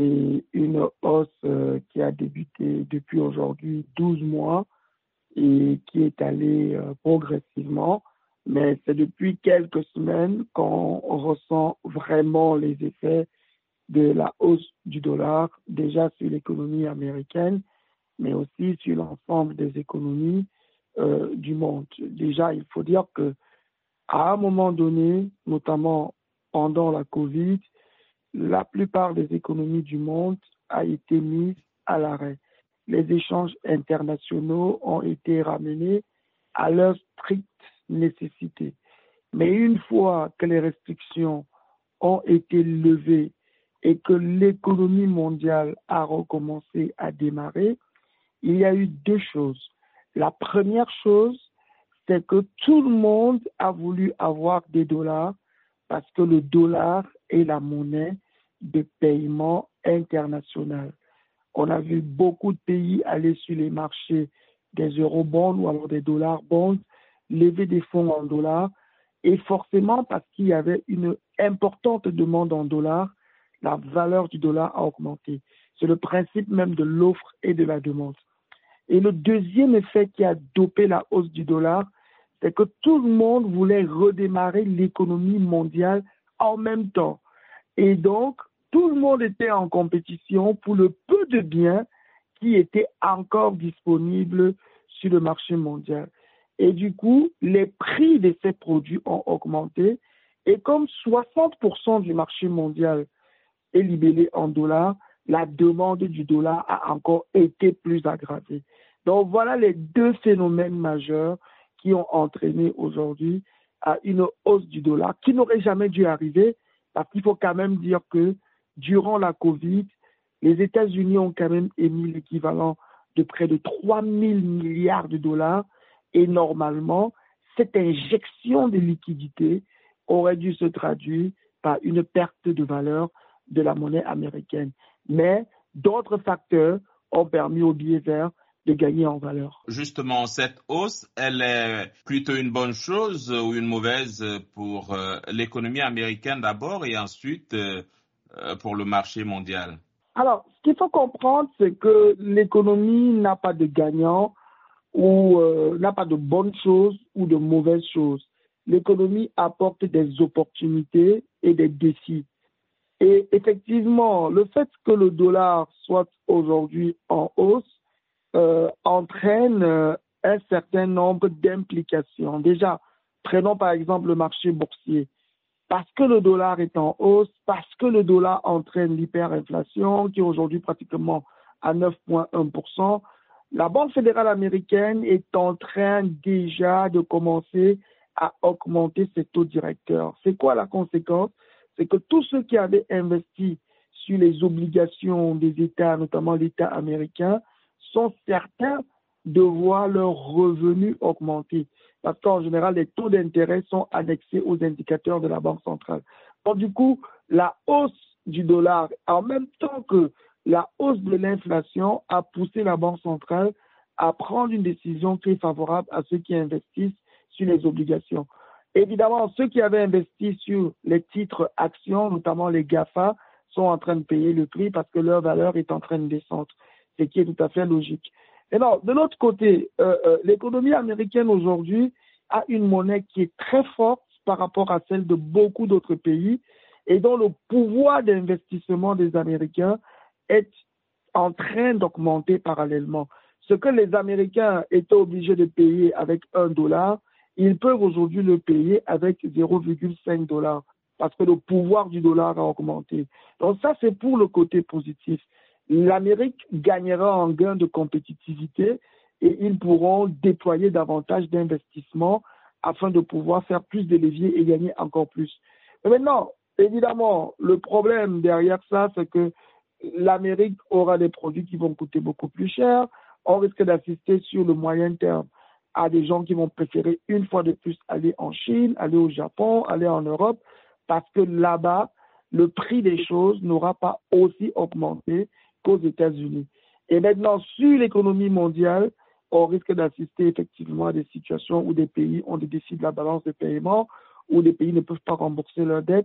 C'est une hausse qui a débuté depuis aujourd'hui 12 mois et qui est allée progressivement. Mais c'est depuis quelques semaines qu'on ressent vraiment les effets de la hausse du dollar, déjà sur l'économie américaine, mais aussi sur l'ensemble des économies du monde. Déjà, il faut dire que à un moment donné, notamment pendant la Covid, la plupart des économies du monde a été mise à l'arrêt. Les échanges internationaux ont été ramenés à leur stricte nécessité. Mais une fois que les restrictions ont été levées et que l'économie mondiale a recommencé à démarrer, il y a eu deux choses. La première chose, c'est que tout le monde a voulu avoir des dollars parce que le dollar est la monnaie de paiement international. On a vu beaucoup de pays aller sur les marchés des eurobonds ou alors des dollars bonds, lever des fonds en dollars, et forcément parce qu'il y avait une importante demande en dollars, la valeur du dollar a augmenté. C'est le principe même de l'offre et de la demande. Et le deuxième effet qui a dopé la hausse du dollar, c'est que tout le monde voulait redémarrer l'économie mondiale en même temps. Et donc, tout le monde était en compétition pour le peu de biens qui étaient encore disponibles sur le marché mondial. Et du coup, les prix de ces produits ont augmenté. Et comme 60% du marché mondial est libellé en dollars, la demande du dollar a encore été plus aggravée. Donc voilà les deux phénomènes majeurs qui ont entraîné aujourd'hui à une hausse du dollar qui n'aurait jamais dû arriver, parce qu'il faut quand même dire que durant la Covid, les États-Unis ont quand même émis l'équivalent de près de 3 000 milliards de dollars et normalement, cette injection de liquidités aurait dû se traduire par une perte de valeur de la monnaie américaine. Mais d'autres facteurs ont permis au billet vert de gagner en valeur. Justement, cette hausse, elle est plutôt une bonne chose ou une mauvaise pour l'économie américaine d'abord et ensuite pour le marché mondial? Alors, ce qu'il faut comprendre, c'est que l'économie n'a pas de gagnant ou n'a pas de bonnes choses ou de mauvaises choses. L'économie apporte des opportunités et des défis. Et effectivement, le fait que le dollar soit aujourd'hui en hausse entraîne un certain nombre d'implications. Déjà, prenons par exemple le marché boursier. Parce que le dollar est en hausse, parce que le dollar entraîne l'hyperinflation qui est aujourd'hui pratiquement à 9,1%, la Banque fédérale américaine est en train déjà de commencer à augmenter ses taux directeurs. C'est quoi la conséquence? C'est que tous ceux qui avaient investi sur les obligations des États, notamment l'État américain, sont certains de voir leurs revenus augmenter. Parce qu'en général, les taux d'intérêt sont annexés aux indicateurs de la Banque centrale. Donc du coup, la hausse du dollar, en même temps que la hausse de l'inflation, a poussé la Banque centrale à prendre une décision qui est favorable à ceux qui investissent sur les obligations. Évidemment, ceux qui avaient investi sur les titres actions, notamment les GAFA, sont en train de payer le prix parce que leur valeur est en train de descendre, ce qui est tout à fait logique. Et non, de l'autre côté, l'économie américaine aujourd'hui a une monnaie qui est très forte par rapport à celle de beaucoup d'autres pays et dont le pouvoir d'investissement des Américains est en train d'augmenter parallèlement. Ce que les Américains étaient obligés de payer avec $1, ils peuvent aujourd'hui le payer avec 0,5 $ parce que le pouvoir du dollar a augmenté. Donc ça, c'est pour le côté positif. L'Amérique gagnera en gain de compétitivité et ils pourront déployer davantage d'investissements afin de pouvoir faire plus de leviers et gagner encore plus. Mais maintenant, évidemment, le problème derrière ça, c'est que l'Amérique aura des produits qui vont coûter beaucoup plus cher. On risque d'assister sur le moyen terme à des gens qui vont préférer une fois de plus aller en Chine, aller au Japon, aller en Europe, parce que là-bas, le prix des choses n'aura pas aussi augmenté qu'aux États-Unis. Et maintenant, sur l'économie mondiale, on risque d'assister effectivement à des situations où des pays ont des défis de la balance de paiement, où des pays ne peuvent pas rembourser leurs dettes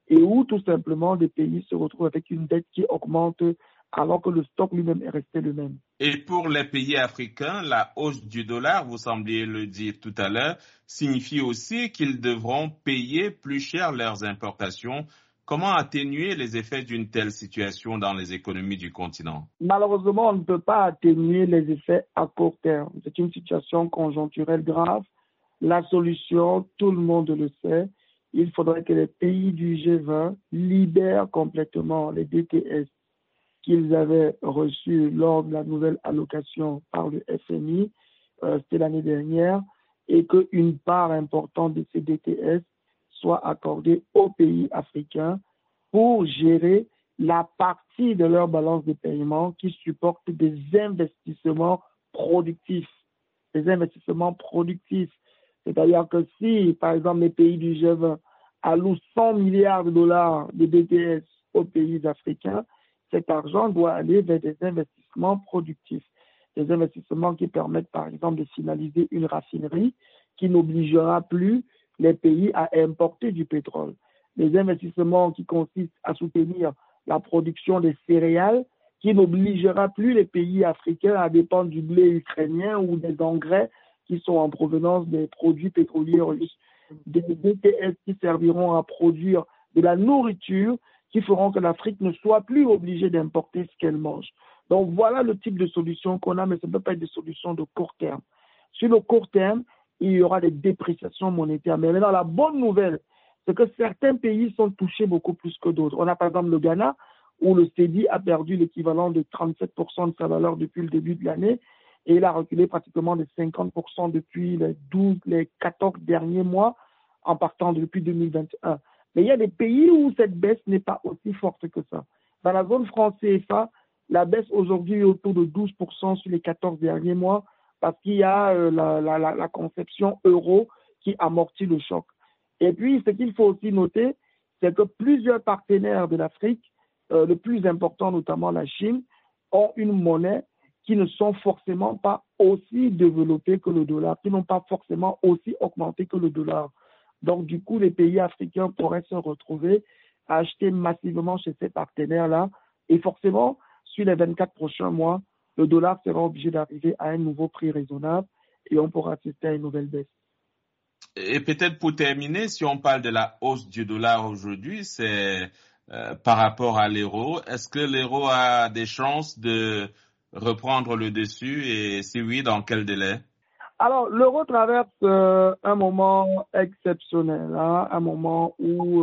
et où tout simplement des pays se retrouvent avec une dette qui augmente alors que le stock lui-même est resté le même. Et pour les pays africains, la hausse du dollar, vous sembliez le dire tout à l'heure, signifie aussi qu'ils devront payer plus cher leurs importations. Comment atténuer les effets d'une telle situation dans les économies du continent? Malheureusement, on ne peut pas atténuer les effets à court terme. C'est une situation conjoncturelle grave. La solution, tout le monde le sait, il faudrait que les pays du G20 libèrent complètement les DTS qu'ils avaient reçus lors de la nouvelle allocation par le FMI, c'était l'année dernière, et qu'une part importante de ces DTS soit accordée aux pays africains pour gérer la partie de leur balance de paiement qui supporte des investissements productifs. Des investissements productifs. C'est-à-dire que si, par exemple, les pays du G20 allouent 100 milliards de dollars de DTS aux pays africains, cet argent doit aller vers des investissements productifs. Des investissements qui permettent, par exemple, de finaliser une raffinerie qui n'obligera plus les pays à importer du pétrole. Des investissements qui consistent à soutenir la production des céréales qui n'obligera plus les pays africains à dépendre du blé ukrainien ou des engrais qui sont en provenance des produits pétroliers russes. Des DTS qui serviront à produire de la nourriture qui feront que l'Afrique ne soit plus obligée d'importer ce qu'elle mange. Donc voilà le type de solution qu'on a, mais ça ne peut pas être des solutions de court terme. Sur le court terme, il y aura des dépréciations monétaires. Mais maintenant, la bonne nouvelle, c'est que certains pays sont touchés beaucoup plus que d'autres. On a par exemple le Ghana, où le cedi a perdu l'équivalent de 37% de sa valeur depuis le début de l'année, et il a reculé pratiquement de 50% depuis les 14 derniers mois, en partant depuis 2021. Mais il y a des pays où cette baisse n'est pas aussi forte que ça. Dans la zone franc CFA, la baisse aujourd'hui est autour de 12% sur les 14 derniers mois parce qu'il y a la conception euro qui amortit le choc. Et puis, ce qu'il faut aussi noter, c'est que plusieurs partenaires de l'Afrique, le plus important notamment la Chine, ont une monnaie qui ne sont forcément pas aussi développées que le dollar, qui n'ont pas forcément aussi augmenté que le dollar. Donc, du coup, les pays africains pourraient se retrouver à acheter massivement chez ces partenaires-là. Et forcément, sur les 24 prochains mois, le dollar sera obligé d'arriver à un nouveau prix raisonnable et on pourra assister à une nouvelle baisse. Et peut-être pour terminer, si on parle de la hausse du dollar aujourd'hui, c'est par rapport à l'euro. Est-ce que l'euro a des chances de reprendre le dessus et si oui, dans quel délai? Alors, l'euro traverse un moment exceptionnel, hein, un moment où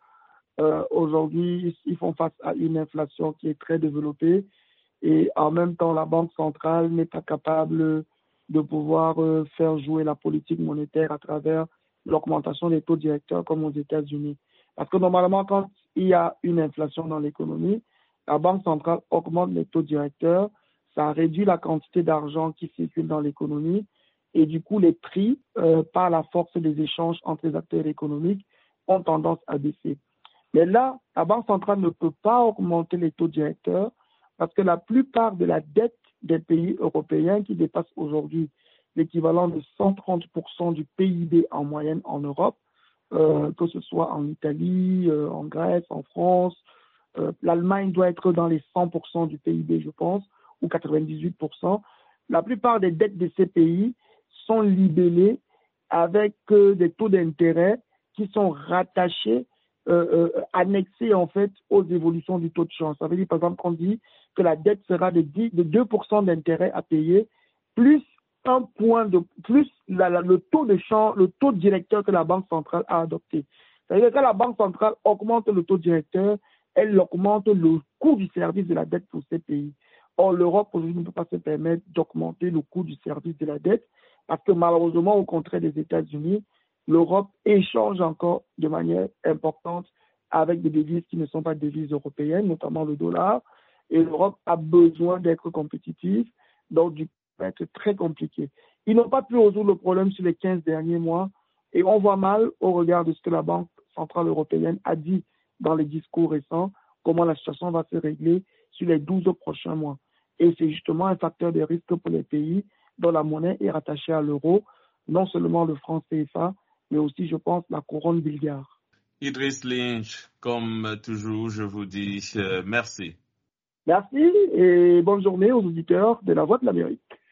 aujourd'hui, ils font face à une inflation qui est très développée et en même temps, la Banque centrale n'est pas capable de pouvoir faire jouer la politique monétaire à travers l'augmentation des taux directeurs comme aux États-Unis. Parce que normalement, quand il y a une inflation dans l'économie, la Banque centrale augmente les taux directeurs, ça réduit la quantité d'argent qui circule dans l'économie et du coup, les prix, par la force des échanges entre les acteurs économiques, ont tendance à baisser. Mais là, la Banque centrale ne peut pas augmenter les taux directeurs parce que la plupart de la dette des pays européens qui dépasse aujourd'hui l'équivalent de 130% du PIB en moyenne en Europe, que ce soit en Italie, en Grèce, en France, l'Allemagne doit être dans les 100% du PIB, je pense, ou 98%. La plupart des dettes de ces pays sont libellées avec des taux d'intérêt qui sont rattachés, annexés en fait aux évolutions du taux de change. Ça veut dire par exemple qu'on dit que la dette sera de 2% d'intérêt à payer plus un point de plus le taux de change, le taux directeur que la Banque centrale a adopté. C'est-à-dire que quand la Banque centrale augmente le taux directeur, elle augmente le coût du service de la dette pour ces pays. Or, l'Europe aujourd'hui ne peut pas se permettre d'augmenter le coût du service de la dette parce que malheureusement, au contraire des États-Unis, l'Europe échange encore de manière importante avec des devises qui ne sont pas des devises européennes, notamment le dollar. Et l'Europe a besoin d'être compétitive, donc du coup, ça va être très compliqué. Ils n'ont pas pu résoudre le problème sur les 15 derniers mois et on voit mal, au regard de ce que la Banque centrale européenne a dit dans les discours récents, comment la situation va se régler sur les 12 prochains mois. Et c'est justement un facteur de risque pour les pays dont la monnaie est rattachée à l'euro, non seulement le franc CFA, mais aussi, je pense, la couronne bulgare. Idriss Lynch, comme toujours, je vous dis merci. Merci et bonne journée aux auditeurs de La Voix de l'Amérique.